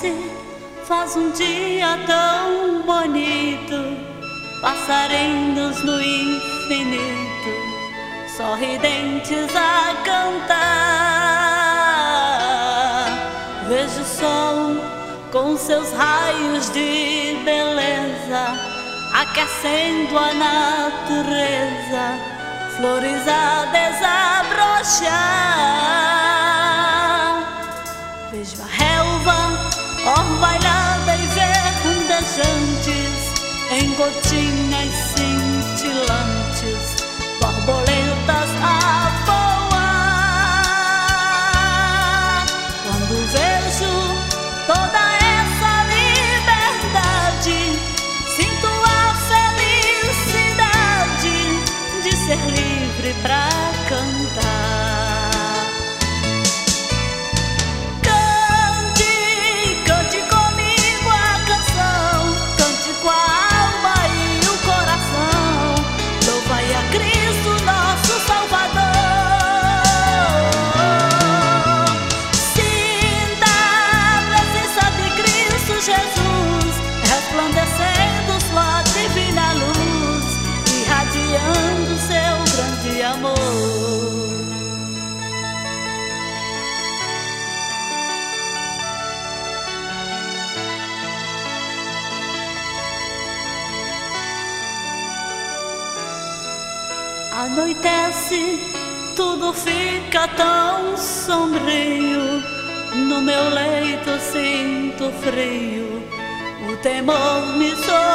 anoitece, faz um dia tão bonito, passarinhos no infinito, sorridentes a cantar. Vejo o sol com seus raios de beleza, aquecendo a natureza, flores a desabrochar. Vejo a relva orvalhada e verdejantes, em gotinhas cintilantes, borboletas a voar. Quando vejo toda essa liberdade, sinto a felicidade de ser livre pra cantar. Resplandecendo sua divina luz, irradiando seu grande amor. Anoitece, tudo fica tão sombrio, no meu leito sinto frio, o temor me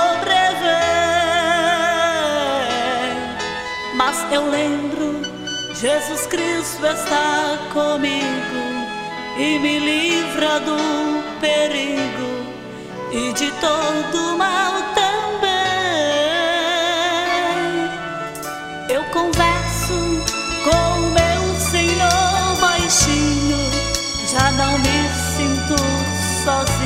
sobrevém. Mas eu lembro, Jesus Cristo está comigo e me livra do perigo e de todo mal também. Eu converso com o meu Senhor baixinho, já não me sinto sozinho.